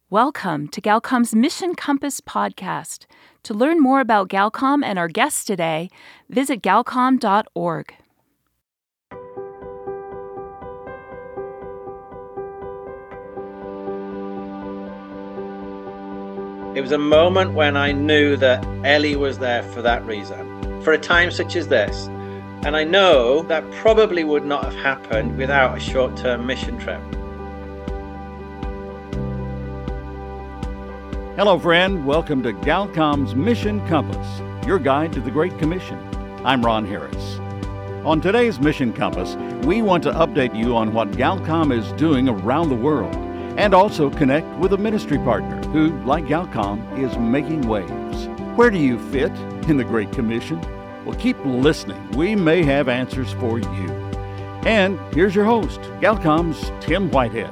Welcome to Galcom's Mission Compass podcast. To learn more about Galcom and our guests today, visit galcom.org. It was a moment when I knew that Ellie was there for that reason, for a time such as this. And I know that probably would not have happened without a short-term mission trip. Hello, friend. Welcome to Galcom's Mission Compass, your guide to the Great Commission. I'm Ron Harris. On today's Mission Compass, we want to update you on what Galcom is doing around the world and also connect with a ministry partner who, like Galcom, is making waves. Where do you fit in the Great Commission? Well, keep listening. We may have answers for you. And here's your host, Galcom's Tim Whitehead.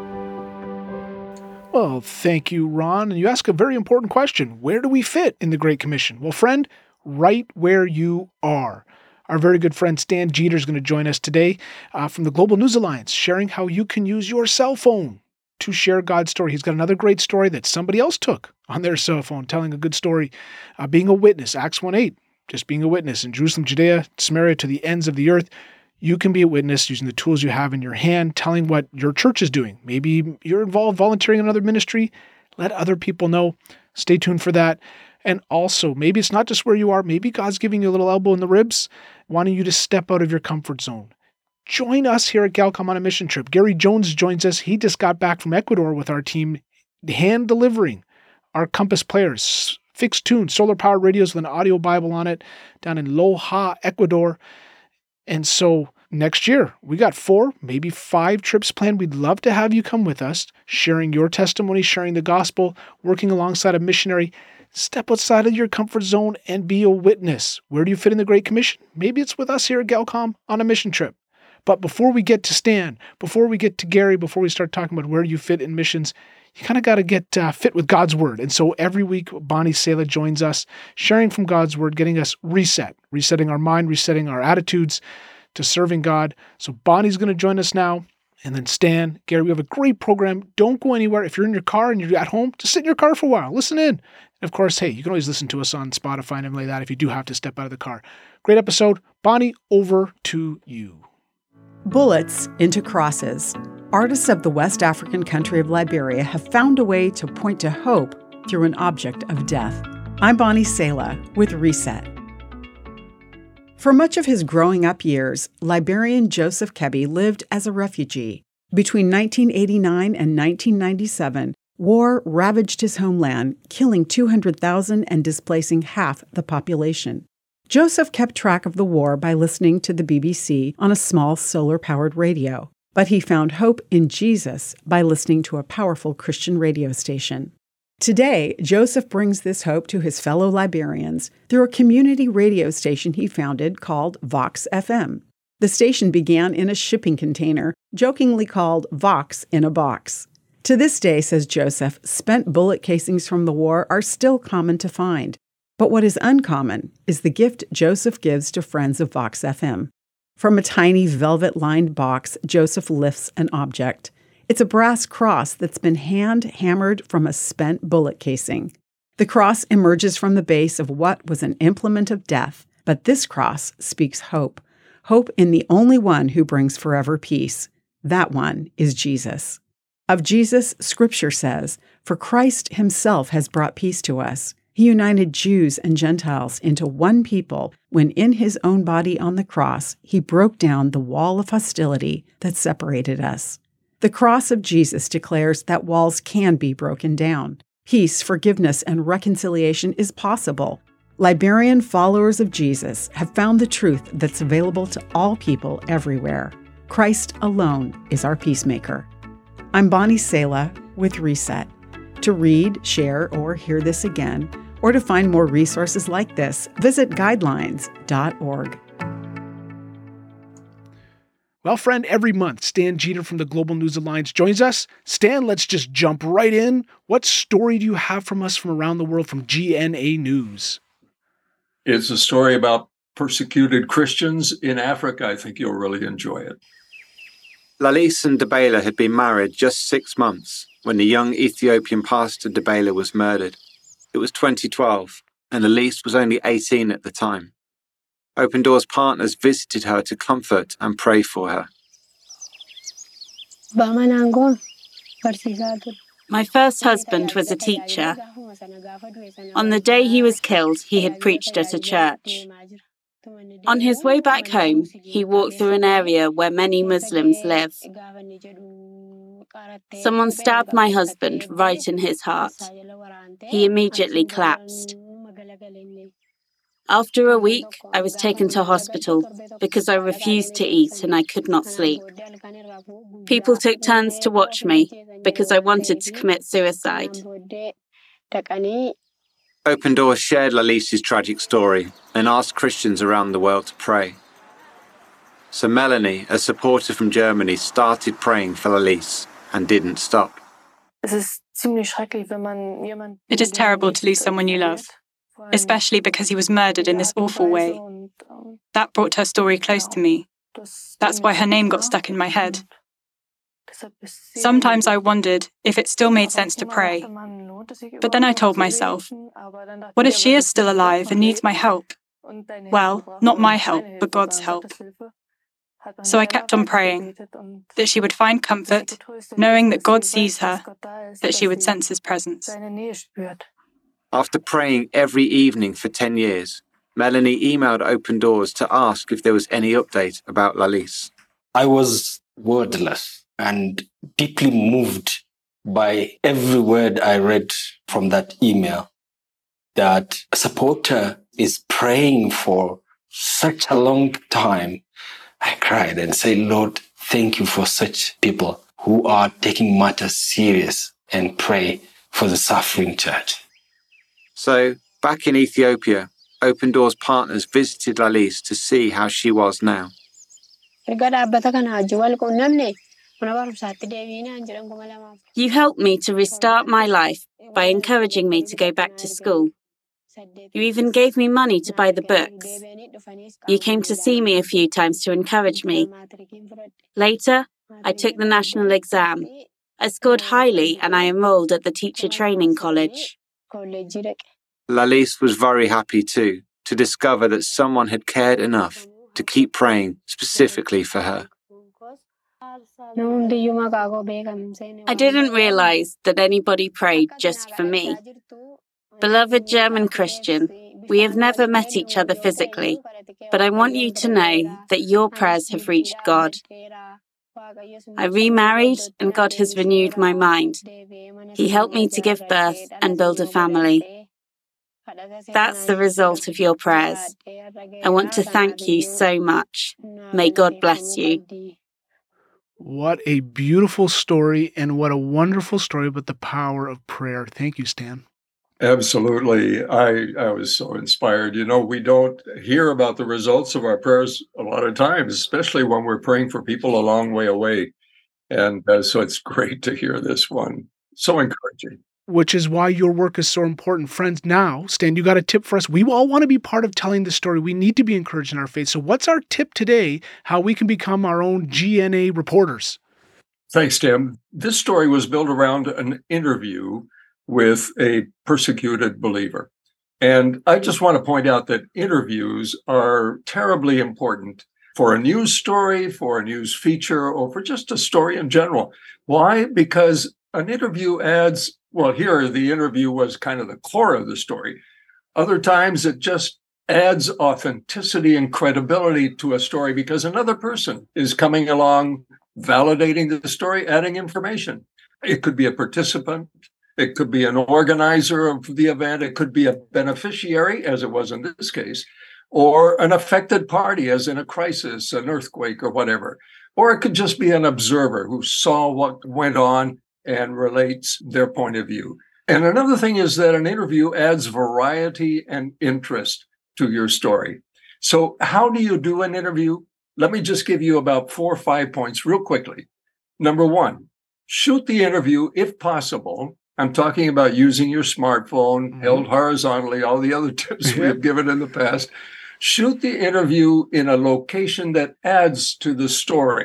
Well, thank you, Ron. And you ask a very important question. Where do we fit in the Great Commission? Well, friend, right where you are. Our very good friend Stan Jeter is going to join us today from the Global News Alliance, sharing how you can use your cell phone to share God's story. He's got another great story that somebody else took on their cell phone, telling a good story, being a witness, Acts 1:8, just being a witness in Jerusalem, Judea, Samaria, to the ends of the earth. You can be a witness using the tools you have in your hand, telling what your church is doing. Maybe you're involved volunteering in another ministry. Let other people know. Stay tuned for that. And also, maybe it's not just where you are. Maybe God's giving you a little elbow in the ribs, wanting you to step out of your comfort zone. Join us here at Galcom on a mission trip. Gary Jones joins us. He just got back from Ecuador with our team, hand delivering our Compass players, fixed tune, solar-powered radios with an audio Bible on it, down in Loja, Ecuador. And so next year, we got 4, maybe 5 trips planned. We'd love to have you come with us, sharing your testimony, sharing the gospel, working alongside a missionary. Step outside of your comfort zone and be a witness. Where do you fit in the Great Commission? Maybe it's with us here at Galcom on a mission trip. But before we get to Stan, before we get to Gary, before we start talking about where you fit in missions, you kind of got to get fit with God's Word. And so every week, Bonnie Sala joins us, sharing from God's Word, getting us resetting our mind, resetting our attitudes to serving God. So Bonnie's going to join us now. And then Stan, Gary, we have a great program. Don't go anywhere. If you're in your car and you're at home, just sit in your car for a while. Listen in. And of course, hey, you can always listen to us on Spotify and everything like that if you do have to step out of the car. Great episode. Bonnie, over to you. Bullets into crosses. Artists of the West African country of Liberia have found a way to point to hope through an object of death. I'm Bonnie Sala with Reset. For much of his growing up years, Liberian Joseph Kebby lived as a refugee. Between 1989 and 1997, war ravaged his homeland, killing 200,000 and displacing half the population. Joseph kept track of the war by listening to the BBC on a small solar-powered radio. But he found hope in Jesus by listening to a powerful Christian radio station. Today, Joseph brings this hope to his fellow Liberians through a community radio station he founded called Vox FM. The station began in a shipping container, jokingly called Vox in a Box. To this day, says Joseph, spent bullet casings from the war are still common to find. But what is uncommon is the gift Joseph gives to friends of Vox FM. From a tiny velvet-lined box, Joseph lifts an object. It's a brass cross that's been hand-hammered from a spent bullet casing. The cross emerges from the base of what was an implement of death, but this cross speaks hope. Hope in the only one who brings forever peace. That one is Jesus. Of Jesus, Scripture says, "For Christ himself has brought peace to us. He united Jews and Gentiles into one people when in his own body on the cross, he broke down the wall of hostility that separated us." The cross of Jesus declares that walls can be broken down. Peace, forgiveness, and reconciliation is possible. Liberian followers of Jesus have found the truth that's available to all people everywhere. Christ alone is our peacemaker. I'm Bonnie Sala with Reset. To read, share, or hear this again, or to find more resources like this, visit guidelines.org. Well, friend, every month, Stan Jeter from the Global News Alliance joins us. Stan, let's just jump right in. What story do you have from us from around the world from GNA News? It's a story about persecuted Christians in Africa. I think you'll really enjoy it. Lalise and Debela had been married just 6 months when the young Ethiopian pastor Debela was murdered. It was 2012, and Elise was only 18 at the time. Open Doors partners visited her to comfort and pray for her. My first husband was a teacher. On the day he was killed, he had preached at a church. On his way back home, he walked through an area where many Muslims live. Someone stabbed my husband right in his heart. He immediately collapsed. After a week, I was taken to hospital because I refused to eat and I could not sleep. People took turns to watch me because I wanted to commit suicide. Open Doors shared Lalice's tragic story and asked Christians around the world to pray. So Melanie, a supporter from Germany, started praying for Lalice and didn't stop. It is terrible to lose someone you love, especially because he was murdered in this awful way. That brought her story close to me. That's why her name got stuck in my head. Sometimes I wondered if it still made sense to pray. But then I told myself, what if she is still alive and needs my help? Well, not my help, but God's help. So I kept on praying, that she would find comfort, knowing that God sees her, that she would sense his presence. After praying every evening for 10 years, Melanie emailed Open Doors to ask if there was any update about Lalice. I was wordless and deeply moved by every word I read from that email, that a supporter is praying for such a long time. I cried and said, Lord, thank you for such people who are taking matters serious and pray for the suffering church. So, back in Ethiopia, Open Doors partners visited Lalice to see how she was now. You helped me to restart my life by encouraging me to go back to school. You even gave me money to buy the books. You came to see me a few times to encourage me. Later, I took the national exam. I scored highly and I enrolled at the teacher training college. Lalice was very happy too, to discover that someone had cared enough to keep praying specifically for her. I didn't realize that anybody prayed just for me. Beloved German Christian, we have never met each other physically, but I want you to know that your prayers have reached God. I remarried and God has renewed my mind. He helped me to give birth and build a family. That's the result of your prayers. I want to thank you so much. May God bless you. What a beautiful story, and what a wonderful story about the power of prayer. Thank you, Stan. Absolutely. I was so inspired. You know, we don't hear about the results of our prayers a lot of times, especially when we're praying for people a long way away. And so it's great to hear this one. So encouraging. Which is why your work is so important. Friends, now, Stan, you got a tip for us. We all want to be part of telling the story. We need to be encouraged in our faith. So what's our tip today, how we can become our own GNA reporters? Thanks, Tim. This story was built around an interview with a persecuted believer. And I just want to point out that interviews are terribly important for a news story, for a news feature, or for just a story in general. Why? Because an interview adds, well, here the interview was kind of the core of the story. Other times it just adds authenticity and credibility to a story because another person is coming along, validating the story, adding information. It could be a participant. It could be an organizer of the event. It could be a beneficiary, as it was in this case, or an affected party, as in a crisis, an earthquake, or whatever. Or it could just be an observer who saw what went on and relates their point of view. And another thing is that an interview adds variety and interest to your story. So how do you do an interview? Let me just give you about 4 or 5 points real quickly. Number one, shoot the interview if possible. I'm talking about using your smartphone, held horizontally, all the other tips we have given in the past. Shoot the interview in a location that adds to the story.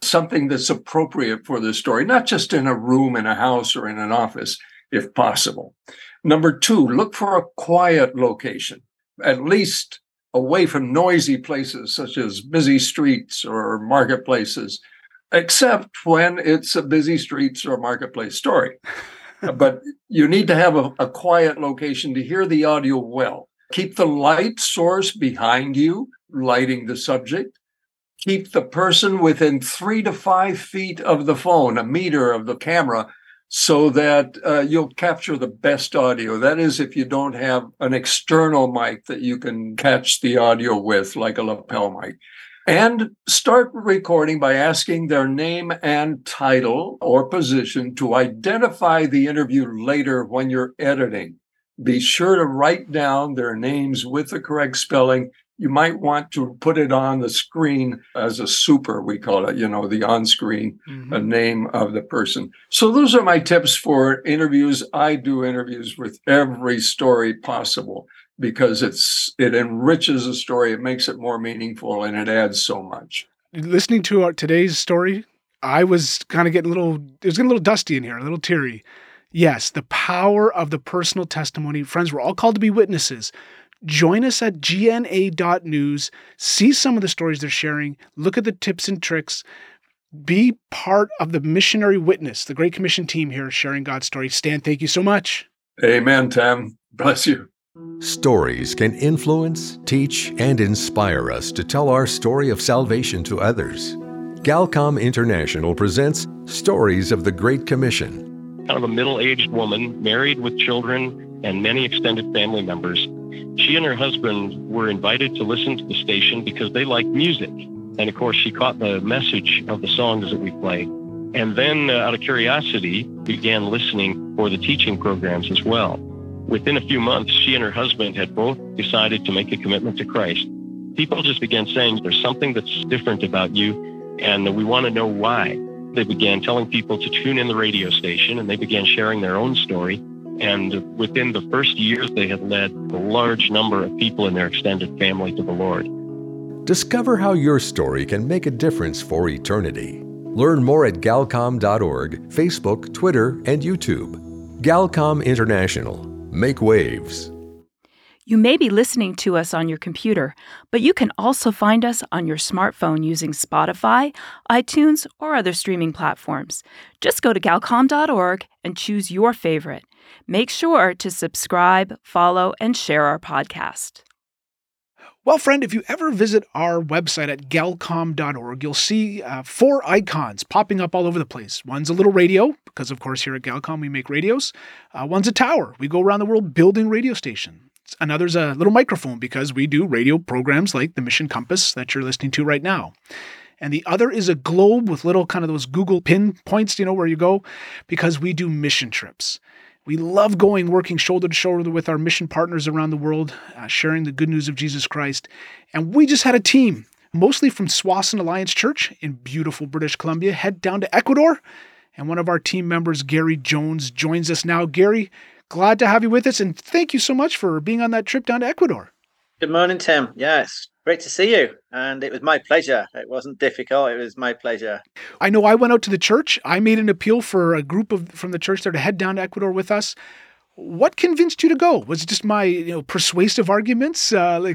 something that's appropriate for the story, not just in a room, in a house, or in an office, if possible. Number 2, look for a quiet location, at least away from noisy places such as busy streets or marketplaces, except when it's a busy streets or marketplace story. But you need to have a quiet location to hear the audio well. Keep the light source behind you, lighting the subject. Keep the person within 3 to 5 feet of the phone, a meter of the camera, so that you'll capture the best audio. That is, if you don't have an external mic that you can catch the audio with, like a lapel mic. And start recording by asking their name and title or position to identify the interview later when you're editing. Be sure to write down their names with the correct spelling. You might want to put it on the screen as a super, we call it, the on-screen name of the person. So those are my tips for interviews. I do interviews with every story possible, because it enriches a story, it makes it more meaningful, and it adds so much. Listening to today's story, I was kind of getting it was getting a little dusty in here, a little teary. Yes, the power of the personal testimony. Friends, we're all called to be witnesses. Join us at gna.news. See some of the stories they're sharing. Look at the tips and tricks. Be part of the missionary witness, the Great Commission team here sharing God's story. Stan, thank you so much. Amen, Tam. Bless you. Stories can influence, teach, and inspire us to tell our story of salvation to others. Galcom International presents Stories of the Great Commission. Kind of a middle-aged woman, married with children and many extended family members. She and her husband were invited to listen to the station because they like music. And of course, she caught the message of the songs that we play. And then, out of curiosity, began listening for the teaching programs as well. Within a few months, she and her husband had both decided to make a commitment to Christ. People just began saying, there's something that's different about you, and we want to know why. They began telling people to tune in the radio station, and they began sharing their own story. And within the first year, they had led a large number of people in their extended family to the Lord. Discover how your story can make a difference for eternity. Learn more at galcom.org, Facebook, Twitter, and YouTube. Galcom International. Make waves. You may be listening to us on your computer, but you can also find us on your smartphone using Spotify, iTunes, or other streaming platforms. Just go to galcom.org and choose your favorite. Make sure to subscribe, follow, and share our podcast. Well, friend, if you ever visit our website at galcom.org, you'll see 4 icons popping up all over the place. One's a little radio, because of course here at Galcom we make radios. One's a tower. We go around the world building radio stations. Another's a little microphone, because we do radio programs like the Mission Compass that you're listening to right now. And the other is a globe with little kind of those Google pin points, where you go, because we do mission trips. We love working shoulder to shoulder with our mission partners around the world, sharing the good news of Jesus Christ. And we just had a team, mostly from Swassen Alliance Church in beautiful British Columbia, head down to Ecuador. And one of our team members, Gary Jones, joins us now. Gary, glad to have you with us, and thank you so much for being on that trip down to Ecuador. Good morning, Tim. Yes, great to see you. And it was my pleasure. It wasn't difficult. It was my pleasure. I know I went out to the church. I made an appeal for a group from the church there to head down to Ecuador with us. What convinced you to go? Was it just my persuasive arguments?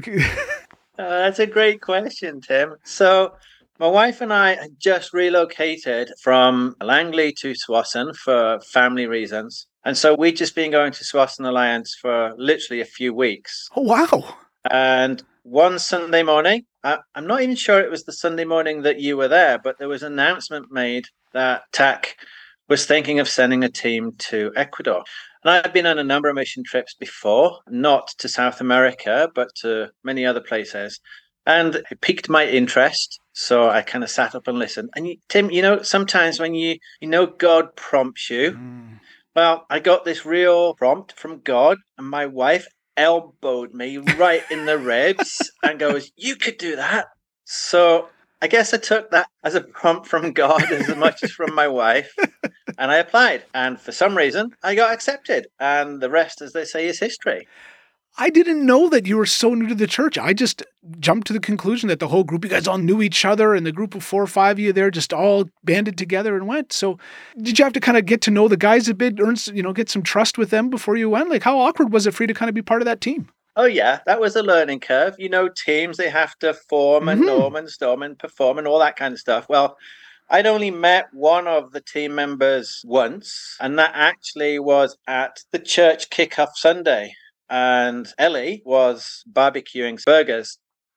That's a great question, Tim. So my wife and I had just relocated from Langley to Swassen for family reasons. And so we'd just been going to Swassen Alliance for literally a few weeks. Oh, wow. And one Sunday morning, I'm not even sure it was the Sunday morning that you were there, but there was an announcement made that TAC was thinking of sending a team to Ecuador. And I've been on a number of mission trips before, not to South America, but to many other places. And it piqued my interest. So I kind of sat up and listened. And Tim, sometimes when God prompts you, well, I got this real prompt from God, and my wife elbowed me right in the ribs and goes, "You could do that." So I guess I took that as a prompt from God as much as from my wife, and I applied. And for some reason, I got accepted. And the rest, as they say, is history. I didn't know that you were so new to the church. I just jumped to the conclusion that the whole group, you guys all knew each other, and the group of 4 or 5 of you there just all banded together and went. So did you have to kind of get to know the guys a bit, get some trust with them before you went? Like, how awkward was it for you to kind of be part of that team? Oh, yeah, that was a learning curve. Teams, they have to form and norm and storm and perform and all that kind of stuff. Well, I'd only met one of the team members once, and that actually was at the church kickoff Sunday. And Ellie was barbecuing burgers.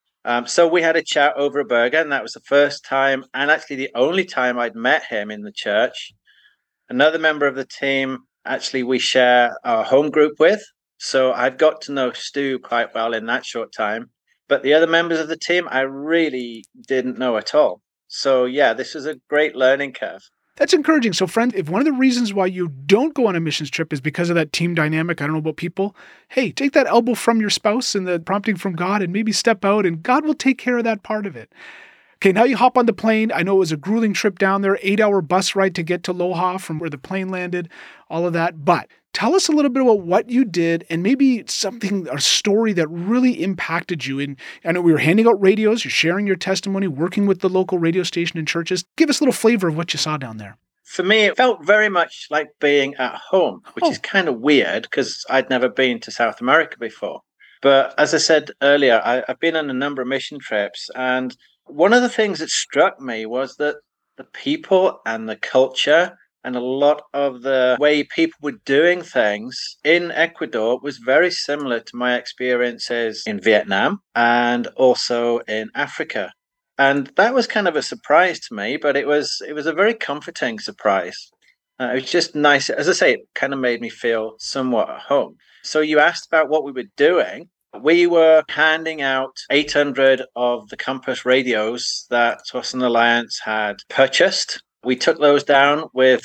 So we had a chat over a burger, and that was the first time, and actually the only time I'd met him in the church. Another member of the team, actually, we share our home group with. So I've got to know Stu quite well in that short time. But the other members of the team, I really didn't know at all. So yeah, this was a great learning curve. That's encouraging. So friend, if one of the reasons why you don't go on a missions trip is because of that team dynamic, I don't know about people, hey, take that elbow from your spouse and the prompting from God and maybe step out, and God will take care of that part of it. Okay, now you hop on the plane. I know it was a grueling trip down there, 8-hour bus ride to get to Loja from where the plane landed, all of that. But tell us a little bit about what you did and maybe a story that really impacted you. And I know we were handing out radios, you're sharing your testimony, working with the local radio station and churches. Give us a little flavor of what you saw down there. For me, it felt very much like being at home, which is kind of weird because I'd never been to South America before. But as I said earlier, I've been on a number of mission trips, and one of the things that struck me was that the people and the culture and a lot of the way people were doing things in Ecuador was very similar to my experiences in Vietnam and also in Africa. And that was kind of a surprise to me, but it was a very comforting surprise. It was just nice. As I say, it kind of made me feel somewhat at home. So you asked about what we were doing. We were handing out 800 of the Compass radios that Swastian Alliance had purchased. We took those down with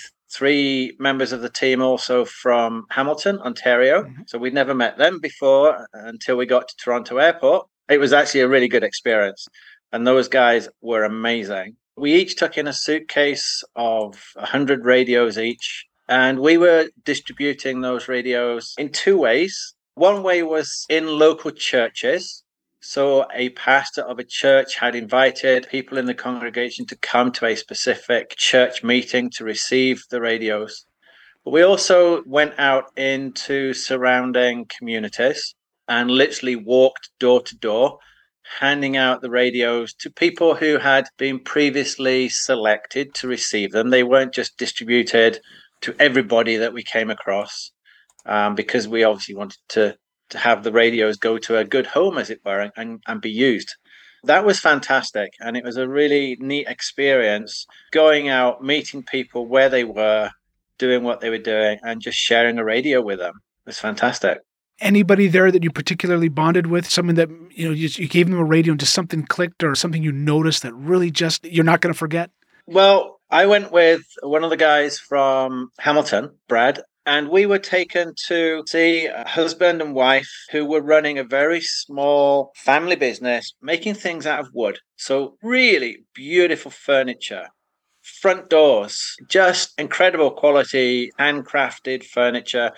3 members of the team also from Hamilton, Ontario. Mm-hmm. So we'd never met them before until we got to Toronto Airport. It was actually a really good experience. And those guys were amazing. We each took in a suitcase of 100 radios each. And we were distributing those radios in 2 ways. One way was in local churches. So a pastor of a church had invited people in the congregation to come to a specific church meeting to receive the radios. But we also went out into surrounding communities and literally walked door to door, handing out the radios to people who had been previously selected to receive them. They weren't just distributed to everybody that we came across. Because we obviously wanted to have the radios go to a good home, as it were, and be used. That was fantastic. And it was a really neat experience going out, meeting people where they were, doing what they were doing, and just sharing a radio with them. It was fantastic. Anybody there that you particularly bonded with, someone that, you gave them a radio and just something clicked or something you noticed that really just you're not going to forget? Well, I went with one of the guys from Hamilton, Brad, and we were taken to see a husband and wife who were running a very small family business, making things out of wood. So really beautiful furniture, front doors, just incredible quality, handcrafted furniture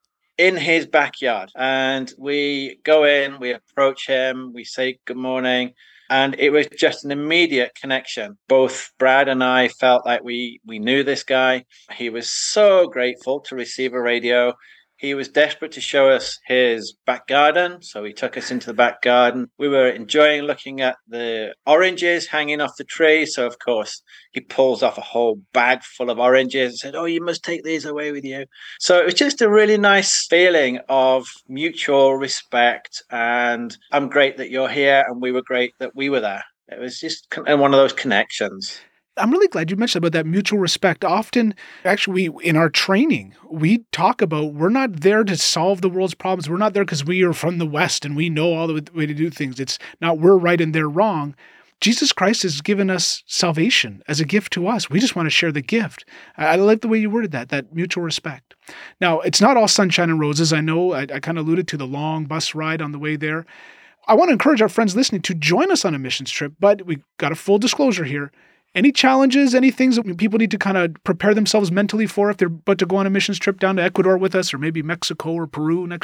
in his backyard. And we go in, we approach him, we say good morning. And it was just an immediate connection. Both Brad and I felt like we knew this guy. He was so grateful to receive a radio. He was desperate to show us his back garden. So he took us into the back garden. We were enjoying looking at the oranges hanging off the tree. So, of course, he pulls off a whole bag full of oranges and said, "Oh, you must take these away with you." So it was just a really nice feeling of mutual respect. And I'm great that you're here. And we were great that we were there. It was just one of those connections. I'm really glad you mentioned about that mutual respect. Often, actually, in our training, we talk about we're not there to solve the world's problems. We're not there because we are from the West and we know all the way to do things. It's not we're right and they're wrong. Jesus Christ has given us salvation as a gift to us. We just want to share the gift. I like the way you worded that mutual respect. Now, it's not all sunshine and roses. I know I kind of alluded to the long bus ride on the way there. I want to encourage our friends listening to join us on a missions trip, but we've got a full disclosure here. Any challenges, any things that people need to kind of prepare themselves mentally for if they're about to go on a missions trip down to Ecuador with us or maybe Mexico or Peru next year?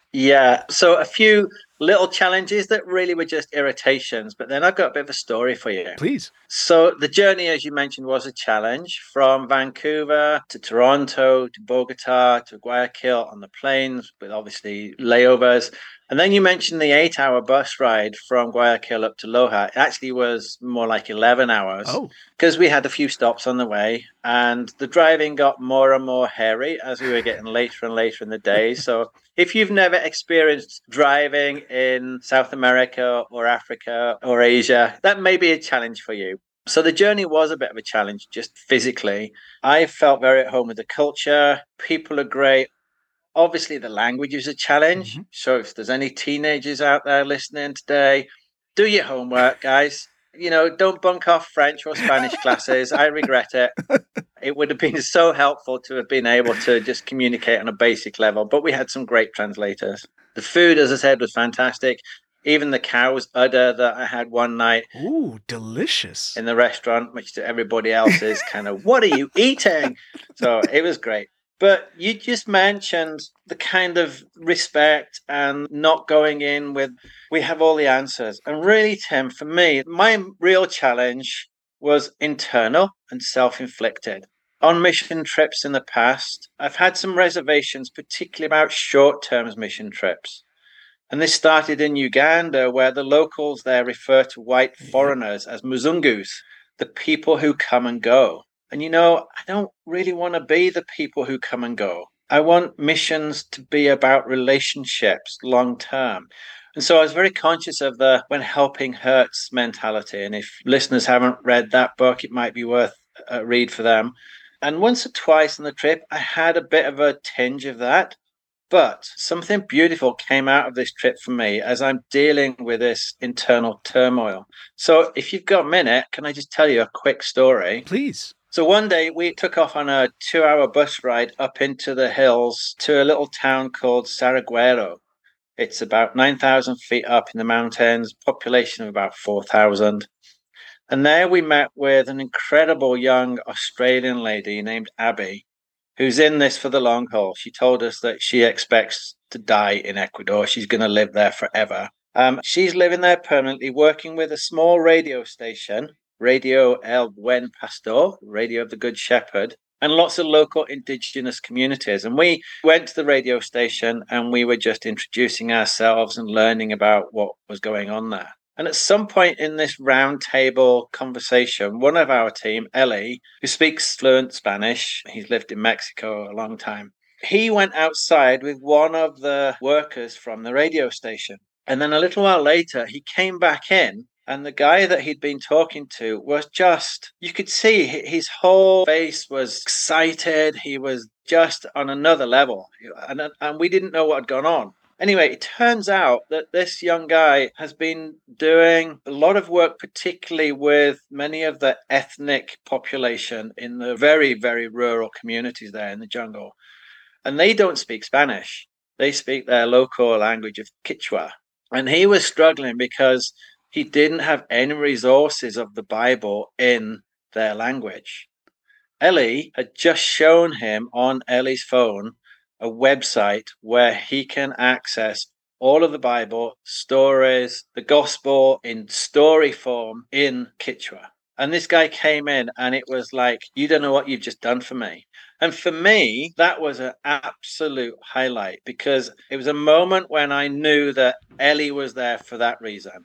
Yeah. So a few little challenges that really were just irritations, but then I've got a bit of a story for you. Please. So the journey, as you mentioned, was a challenge from Vancouver to Toronto to Bogota to Guayaquil on the planes with obviously layovers. And then you mentioned the 8-hour bus ride from Guayaquil up to Loja. It actually was more like 11 hours because we had a few stops on the way, and the driving got more and more hairy as we were getting later and later in the day. So if you've never experienced driving in South America or Africa or Asia, that may be a challenge for you. So the journey was a bit of a challenge just physically. I felt very at home with the culture. People are great. Obviously, the language is a challenge. Mm-hmm. So if there's any teenagers out there listening today, do your homework, guys. Don't bunk off French or Spanish classes. I regret it. It would have been so helpful to have been able to just communicate on a basic level. But we had some great translators. The food, as I said, was fantastic. Even the cow's udder that I had one night. Ooh, delicious. In the restaurant, which to everybody else is kind of, what are you eating? So it was great. But you just mentioned the kind of respect and not going in with, we have all the answers. And really, Tim, for me, my real challenge was internal and self-inflicted. On mission trips in the past, I've had some reservations, particularly about short-term mission trips. And this started in Uganda, where the locals there refer to white foreigners as Muzungus, the people who come and go. And I don't really want to be the people who come and go. I want missions to be about relationships long term. And so I was very conscious of the when helping hurts mentality. And if listeners haven't read that book, it might be worth a read for them. And once or twice on the trip, I had a bit of a tinge of that. But something beautiful came out of this trip for me as I'm dealing with this internal turmoil. So if you've got a minute, can I just tell you a quick story? Please. So one day we took off on a 2-hour bus ride up into the hills to a little town called Saraguero. It's about 9,000 feet up in the mountains, population of about 4,000. And there we met with an incredible young Australian lady named Abby, who's in this for the long haul. She told us that she expects to die in Ecuador. She's going to live there forever. She's living there permanently, working with a small radio station, Radio El Buen Pastor, Radio of the Good Shepherd, and lots of local indigenous communities. And we went to the radio station and we were just introducing ourselves and learning about what was going on there. And at some point in this roundtable conversation, one of our team, Ellie, who speaks fluent Spanish, he's lived in Mexico a long time, he went outside with one of the workers from the radio station. And then a little while later, he came back in, and the guy that he'd been talking to was just, you could see his whole face was excited. He was just on another level. And we didn't know what had gone on. Anyway, it turns out that this young guy has been doing a lot of work, particularly with many of the ethnic population in the very, very rural communities there in the jungle. And they don't speak Spanish. They speak their local language of Quechua. And he was struggling because he didn't have any resources of the Bible in their language. Ellie had just shown him on Ellie's phone a website where he can access all of the Bible, stories, the gospel in story form in Quechua. And this guy came in and it was like, you don't know what you've just done for me. And for me, that was an absolute highlight because it was a moment when I knew that Ellie was there for that reason.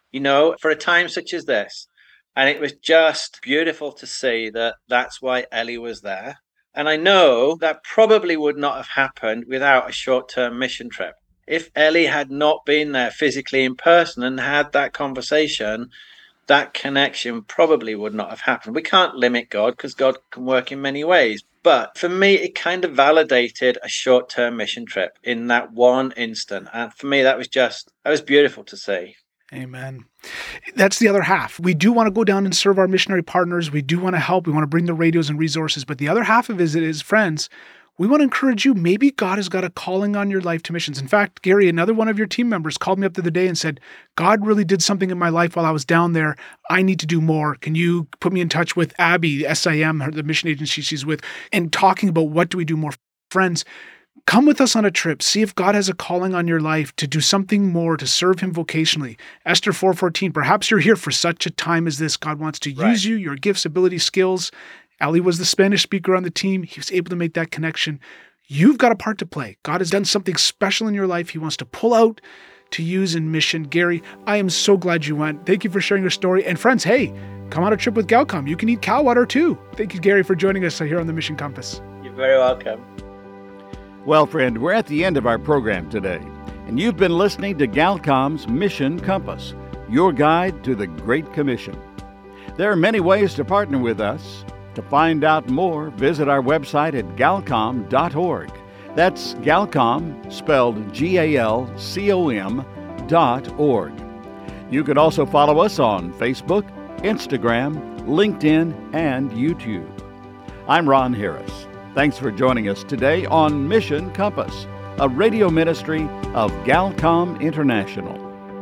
For a time such as this. And it was just beautiful to see that that's why Ellie was there. And I know that probably would not have happened without a short-term mission trip. If Ellie had not been there physically in person and had that conversation, that connection probably would not have happened. We can't limit God because God can work in many ways. But for me, it kind of validated a short-term mission trip in that one instant. And for me, that was beautiful to see. Amen. That's the other half. We do want to go down and serve our missionary partners. We do want to help. We want to bring the radios and resources. But the other half of it is, friends, we want to encourage you. Maybe God has got a calling on your life to missions. In fact, Gary, another one of your team members called me up the other day and said, God really did something in my life while I was down there. I need to do more. Can you put me in touch with Abby, SIM, the mission agency she's with, and talking about what do we do more? Friends, Come with us on a trip. See if God has a calling on your life to do something more, to serve him vocationally. Esther 4:14, perhaps you're here for such a time as this. God wants to use you, your gifts, abilities, skills. Ali was the Spanish speaker on the team. He was able to make that connection. You've got a part to play. God has done something special in your life. He wants to pull out to use in mission. Gary, I am so glad you went. Thank you for sharing your story. And friends, hey, come on a trip with Galcom. You can eat cow water too. Thank you, Gary, for joining us here on the Mission Compass. You're very welcome. Well, friend, we're at the end of our program today, and you've been listening to Galcom's Mission Compass, your guide to the Great Commission. There are many ways to partner with us. To find out more, visit our website at galcom.org. That's Galcom, spelled GALCOM.org. You can also follow us on Facebook, Instagram, LinkedIn, and YouTube. I'm Ron Harris. Thanks for joining us today on Mission Compass, a radio ministry of Galcom International.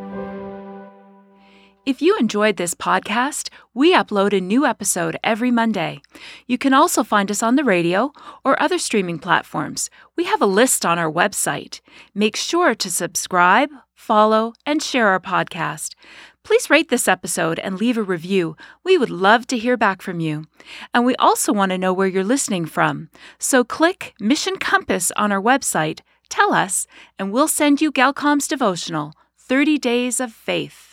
If you enjoyed this podcast, we upload a new episode every Monday. You can also find us on the radio or other streaming platforms. We have a list on our website. Make sure to subscribe, follow, and share our podcast. Please rate this episode and leave a review. We would love to hear back from you. And we also want to know where you're listening from. So click Mission Compass on our website, tell us, and we'll send you Galcom's devotional, 30 Days of Faith.